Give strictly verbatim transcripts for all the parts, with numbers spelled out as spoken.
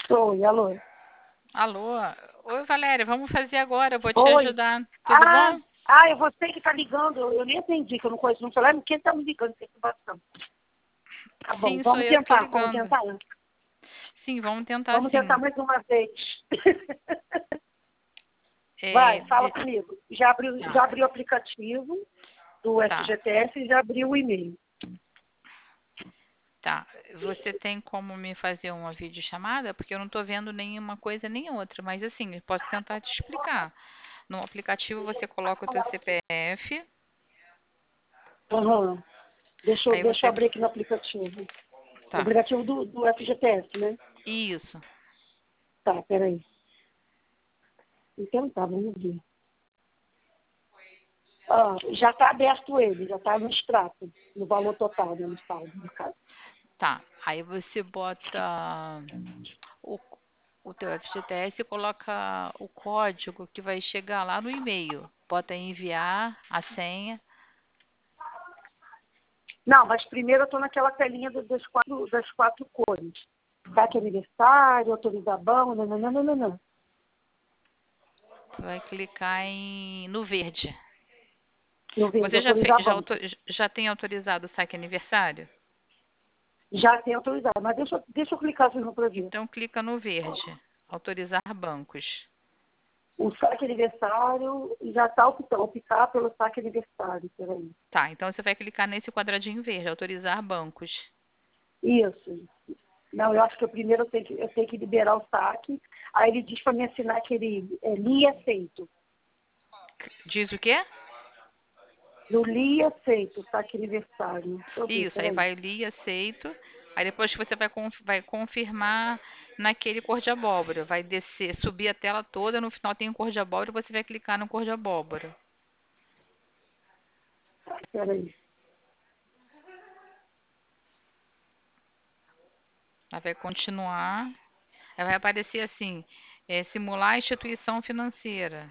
Oi, alô. Alô? Oi, Valéria, vamos fazer agora, eu vou te Oi. ajudar. Tudo Ah, bom? ah, é você que tá ligando. Eu, eu nem entendi, que eu não conheço no celular. Quem tá me ligando? Que situação? Tá bom, Sim, sou vamos eu que tô tentar. Vamos ligando. tentar. Sim, vamos tentar Vamos tentar sim. mais uma vez. É, Vai, fala de- comigo. Já abriu, Tá, já abriu o aplicativo do tá, F G T S e já abriu o e-mail. tá. Você tem como me fazer uma videochamada? Porque eu não tô vendo nenhuma coisa nem outra, mas assim, eu posso tentar te explicar. No aplicativo você coloca o teu C P F, Aham. Deixa, eu- aí deixa eu você... abrir aqui no aplicativo. O Tá, aplicativo do, do F G T S, né? isso. Tá, peraí. Então tá, vamos ver. Ah, já está aberto ele, já está no extrato, no valor total, né, no saldo, no caso. Tá, aí você bota o, o teu F G T S e coloca o código que vai chegar lá no e-mail. Bota enviar a senha. Não, mas primeiro eu estou naquela telinha do- das quatro, das quatro cores. Saque aniversário, autorizar banco, não, não, não, não, não, não. Tu vai clicar em no verde. No verde, Você já, fe- autorizar já, banco. auto- já tem autorizado o saque aniversário? Já tem autorizado, mas deixa, eu- deixa eu clicar aqui no para ver. Então clica no verde. Autorizar bancos. O saque aniversário já está optando, optar pelo saque aniversário, peraí. Tá, então você vai clicar nesse quadradinho verde, autorizar bancos. Isso. Não, eu acho que eu primeiro eu tenho que, eu tenho que liberar o saque. Aí ele diz para me assinar aquele é, li e aceito. Diz o quê? No li e aceito, saque aniversário. Deixa eu ver, Isso, aí peraí. vai ali, aceito. Aí depois que você vai, conf- vai confirmar naquele cor de abóbora. Vai descer, subir a tela toda, no final tem um cor de abóbora, você vai clicar no cor de abóbora. Peraí. Aí vai continuar. Aí vai aparecer assim, é, simular instituição financeira.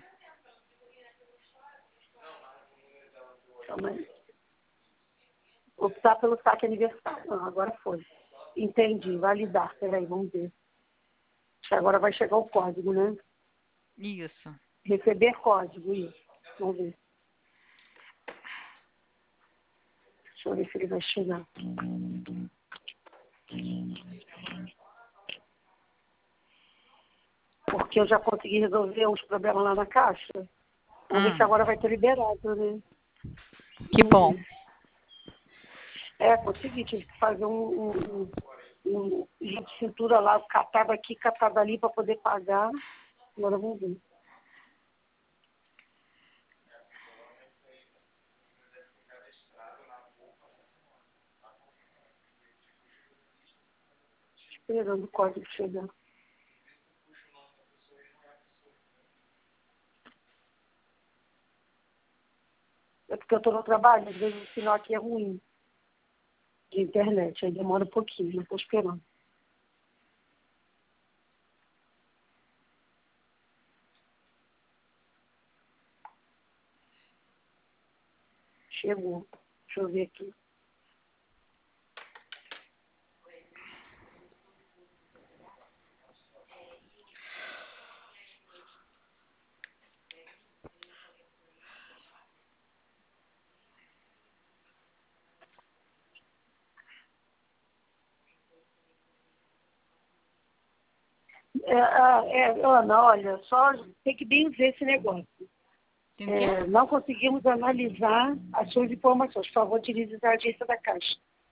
Calma aí. Optar pelo saque aniversário. Não, agora foi. Entendi, validar. Peraí, vamos ver. Acho que agora vai chegar o código, né? Isso. Receber código, isso. Vamos ver. Deixa eu ver se ele vai chegar. Porque eu já consegui resolver os problemas lá na caixa. Vamos ver se Hum, agora vai ter liberado, né? que Vamos bom. ver. É, consegui, tive que fazer um, um, um, um de cintura lá, catava aqui, catava ali para poder pagar. Agora vamos ver. Esperando o código chegar. É porque eu estou no trabalho, às vezes o sinal aqui é ruim de internet, aí demora um pouquinho, não estou esperando. Chegou. Deixa eu ver aqui. É, ah, é, Ana, olha, só tem que bem ver esse negócio. Tem o quê? É, não conseguimos analisar as suas informações. Por favor, utilize a agência da Caixa.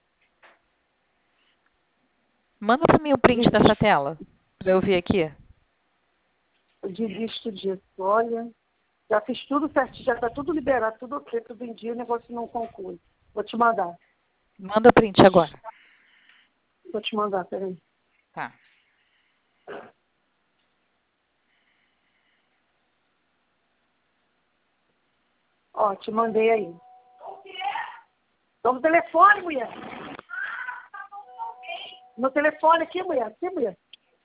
Manda pra mim o print dessa Desisto, tela. Pra eu ver aqui. desisto disso. Olha, já fiz tudo certinho, já está tudo liberado, tudo ok, tudo em dia, o negócio não conclui. Vou te mandar. Manda o print agora. Vou te mandar, peraí. Tá. Ó, te mandei aí. Tô no telefone, mulher. No telefone aqui, mulher. Aqui, mulher.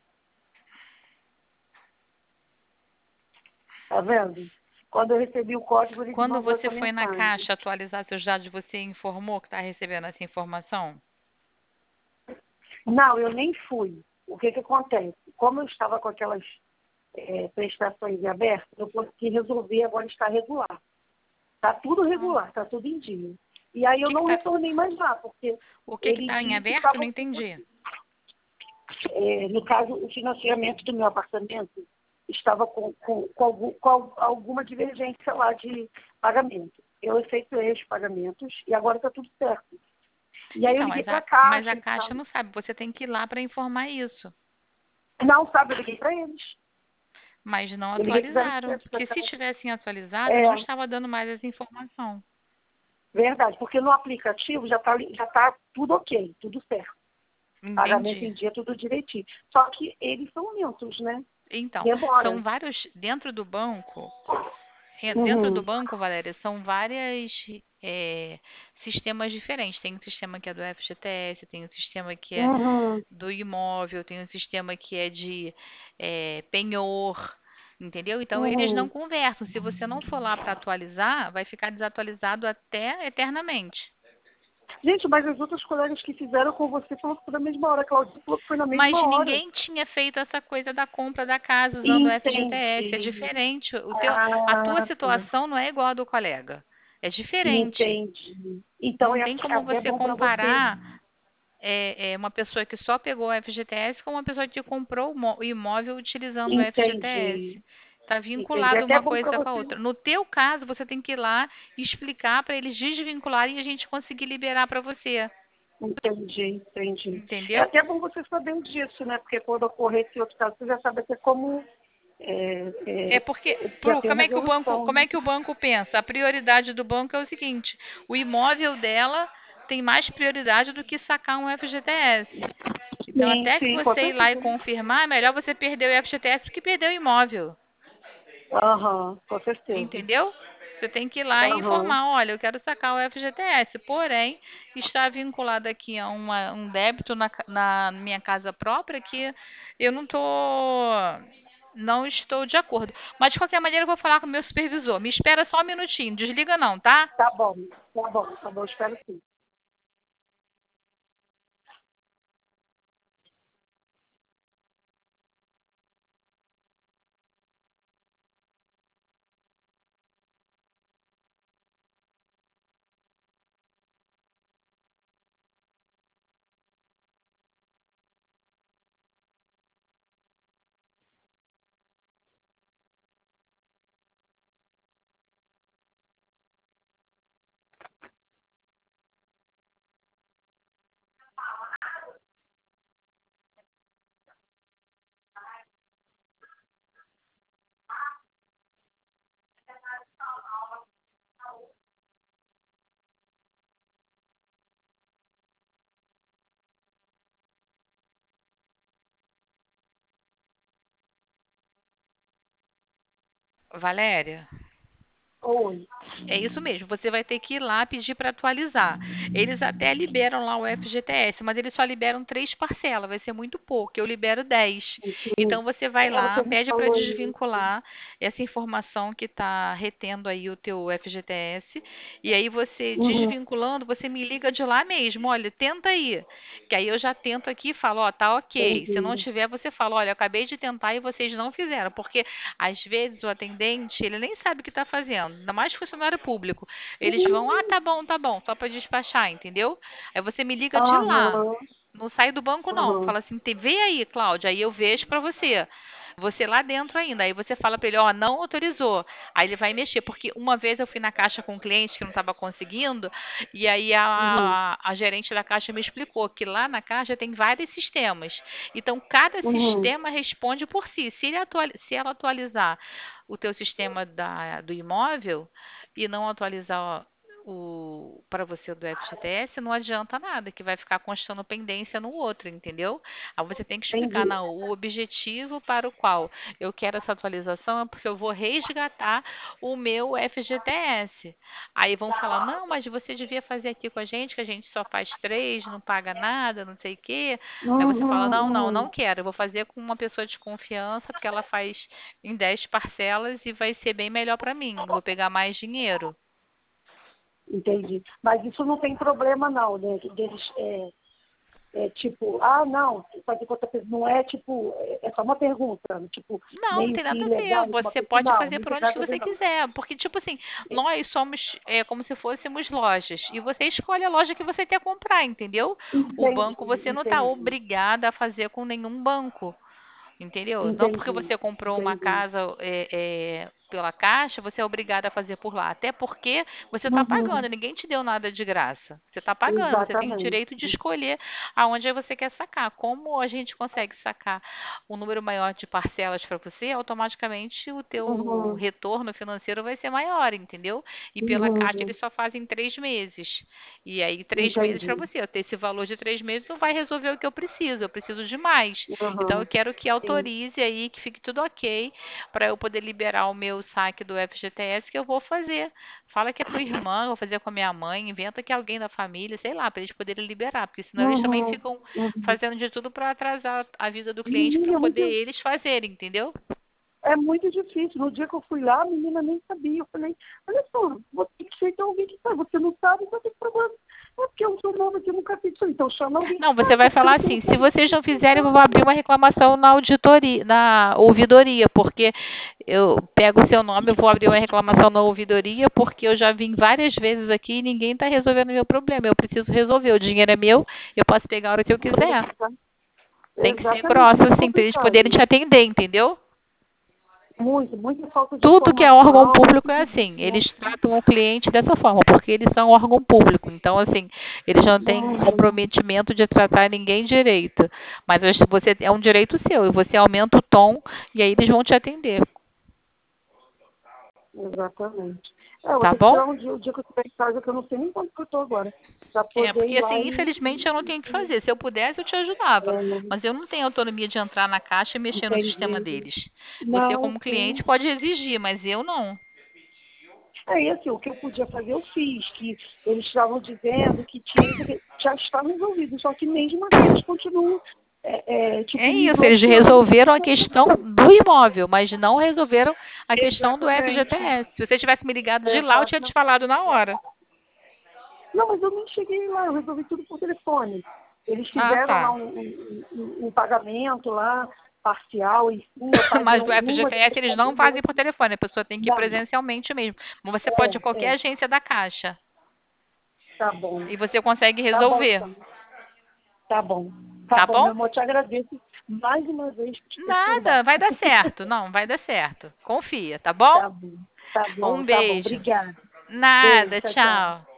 Tá vendo? Quando eu recebi o código, ele me Quando mandou você essa foi na mensagem. caixa atualizar seus dados, você informou que está recebendo essa informação? Não, eu nem fui. o que que acontece? Como eu estava com aquelas é, prestações abertas, eu consegui resolver, agora está regular. Está tudo regular, está tudo em dia. E aí eu Que não que tá... retornei mais lá, porque O que que ele está em disse que aberto? estava, Não entendi. é, no caso, o financiamento do meu apartamento estava com, com, com, algum, com alguma divergência lá de pagamento. Eu efetuei os pagamentos e agora está tudo certo. E aí eu Então, liguei mas para a, a mas a Caixa e Caixa tal. não sabe. Você tem que ir lá para informar isso. Não, sabe, eu liguei para eles. Mas não Eu liguei para atualizaram. eles. Porque se tivessem atualizado, É, não estava dando mais essa informação. verdade, porque no aplicativo já está já tá tudo ok, tudo certo. Pagamento Entendi. em dia, tudo direitinho. Só que eles são lentos, né? Então, são Demora. vários dentro do banco. É, Dentro do Uhum. banco, Valéria, são vários sistemas diferentes. Tem um sistema que é do F G T S, tem um sistema que é Uhum. do imóvel, tem um sistema que é de é, penhor, entendeu? Então, eles não Uhum. conversam. Se você não for lá para atualizar, vai ficar desatualizado até eternamente. Gente, mas as outras colegas que fizeram com você falou que foi na mesma hora. A Claudia falou que foi na Mas mesma hora. ninguém tinha feito essa coisa da compra da casa usando o F G T S. É Entendi. diferente. O teu, a tua Ah, tá. situação não é igual a do colega. É diferente. Entendi. Então Não é tem como até você bom para você. comparar é, é, uma pessoa que só pegou o F G T S com uma pessoa que comprou o mo- o imóvel utilizando o F G T S. Entendi. Está Entendi. É vinculado até uma bom para coisa com a você. outra. No teu caso, você tem que ir lá e explicar para eles desvincularem e a gente conseguir liberar para você. Entendi, entendi. É Entendeu? até bom você saber disso, né? Porque quando ocorrer esse outro caso, você já sabe até como é, É é, porque, já Pro, tem como uma é que o banco, resolução, como né? é que o banco pensa? A prioridade do banco é o seguinte: o imóvel dela tem mais prioridade do que sacar um F G T S. Então, Sim, até que sim, com você ir lá e certeza. confirmar, é melhor você perder o F G T S do que perder o imóvel. Aham, com certeza. Entendeu? Você tem que ir lá e Aham. informar, olha, eu quero sacar o F G T S, porém, está vinculado aqui a uma- um débito na, ca- na minha casa própria que eu não tô, não estou de acordo. Mas, de qualquer maneira, eu vou falar com o meu supervisor. Me espera só um minutinho, desliga não, tá? Tá bom, tá bom, tá bom, espero sim. Valéria? Oi. É isso mesmo, você vai ter que ir lá pedir para atualizar. Eles até liberam lá o F G T S, mas eles só liberam três parcelas, vai ser muito pouco, eu libero dez. Então você vai É, você lá, me pede para falou isso. desvincular essa informação que está retendo aí o teu F G T S, e aí você Uhum, desvinculando, você me liga de lá mesmo, olha, tenta aí. Que aí eu já tento aqui e falo, ó, tá ok. Se não entendi. tiver, você fala, olha, eu acabei de tentar e vocês não fizeram, porque às vezes o atendente, ele nem sabe o que está fazendo, ainda mais funcionário público. Eles vão, ah, tá bom, tá bom, só para despachar, entendeu? Aí você me liga de lá. Aham, Não sai do banco, não. aham. Fala assim, "Te- vê aí, Cláudia, aí eu vejo para você. Você lá dentro ainda. Aí você fala para ele, ó, não autorizou. Aí ele vai mexer, porque uma vez eu fui na caixa com um cliente que não estava conseguindo, e aí Uhum, a, a gerente da caixa me explicou que lá na caixa tem vários sistemas. Então, cada uhum. sistema responde por si. Se, ele atuali- se ela atualizar o teu sistema da, do imóvel e não atualizar o para você do F G T S, não adianta nada, que vai ficar constando pendência no outro, entendeu? Aí você tem que explicar, Entendi. não, o objetivo para o qual eu quero essa atualização é porque eu vou resgatar o meu F G T S. Aí vão falar, não, mas você devia fazer aqui com a gente, que a gente só faz três, não paga nada, não sei o quê. Aí você fala, Uhum, não, não, não uhum. quero, eu vou fazer com uma pessoa de confiança, porque ela faz em dez parcelas e vai ser bem melhor para mim, eu vou pegar mais dinheiro. Entendi. Mas isso não tem problema não, né? Deles, é, é, tipo, ah, não, fazer conta, não é tipo, é é só uma pergunta, tipo, Não, não meio tem que nada a ver. ilegal, alguma Você coisa assim, pode não, fazer não por tem onde que nada a ver, você não. quiser. Porque, tipo assim, nós somos é, como se fôssemos lojas. E você escolhe a loja que você quer comprar, entendeu? O Entendi, banco você não está entendi, obrigada a fazer com nenhum banco. Entendeu? Não porque entendi, você comprou uma entendi. casa é, é, pela Caixa, você é obrigado a fazer por lá. Até porque você está Uhum, pagando, ninguém te deu nada de graça. Você está pagando, você tem o exatamente. direito de escolher aonde você quer sacar. Como a gente consegue sacar um número maior de parcelas para você, automaticamente o teu Uhum, retorno financeiro vai ser maior, entendeu? E pela Caixa uhum, eles só fazem três meses. E aí, três meses para entendi. você. Eu ter esse valor de três meses não vai resolver o que eu preciso. Eu preciso de mais. Então, eu Uhum, quero que sim. autorize aí, que fique tudo ok, para eu poder liberar o meu saque do F G T S, que eu vou fazer. Fala que é pro irmão, vou fazer com a minha mãe, inventa que é alguém da família, sei lá, para eles poderem liberar, porque senão eles também Uhum, ficam uhum. fazendo de tudo para atrasar a vida do cliente para Menina, é poder muito, eles fazerem, entendeu? é muito difícil. No dia que eu fui lá, a menina nem sabia. Eu falei, olha só, você tem que aceitar alguém que sabe. Você não sabe, então tem problema. É porque eu sou nova aqui, eu nunca fiz isso. Então chama alguém que Não, você sabe, vai porque eu falar tenho assim, que se vocês não fizerem, eu vou explicar. abrir uma reclamação na auditoria, na ouvidoria, porque eu pego o seu nome, eu vou abrir uma reclamação na ouvidoria, porque eu já vim várias vezes aqui e ninguém está resolvendo o meu problema. Eu preciso resolver, o dinheiro é meu, eu posso pegar a hora que eu quiser. Tem que ser Exatamente, grossa, muito assim, para eles poderem complicado. te atender, entendeu? Muito, muita falta de Tudo que é órgão informação, muito público é de... assim, eles tratam o cliente dessa forma, porque eles são órgão público. Então, assim, eles não têm Uhum, comprometimento de tratar ninguém direito. Mas acho que você é um direito seu, e você aumenta o tom e aí eles vão te atender, exatamente. É, eu vou tá ter que bom? tirar um dia, o dia que eu estiver em casa, que eu não sei nem quanto que eu estou agora, para É, poder porque ir lá assim, e... infelizmente eu não tenho o que fazer. Se eu pudesse, eu te ajudava. É, Mas eu não tenho autonomia de entrar na caixa e mexer no sistema entendi. deles. Você, Não, como cliente, sim. pode exigir, mas eu não. Aí, assim, o que eu podia fazer, eu fiz, que eles estavam dizendo que tinha isso, que já está resolvido, só que mesmo assim eles continuam, é, é, É tipo, me isso, eles bloqueando. resolveram a questão do imóvel, mas não resolveram a questão do Exatamente, F G T S. Se você tivesse me ligado de lá, eu tinha te exato. falado na hora. Não, mas eu nem cheguei lá, eu resolvi tudo por telefone. Eles Ah, fizeram lá tá. um, um, um- um pagamento lá, parcial, enfim, eu paguei Mas do uma das F G T S eles não fazem contadores. por telefone, a pessoa tem que ir Não, presencialmente mesmo. Mas você pode ir a é, qualquer é, agência da Caixa tá bom. e você consegue Tá bom, resolver, então. Tá bom. Tá tá bom, meu bom? amor, te agradeço mais uma vez por te Nada, perturbar. vai dar certo. Não, vai dar certo. Confia, tá bom? Tá bom, tá bom, Um tá bom. beijo. Obrigada. Beijo, Nada, tchau, tchau. tchau.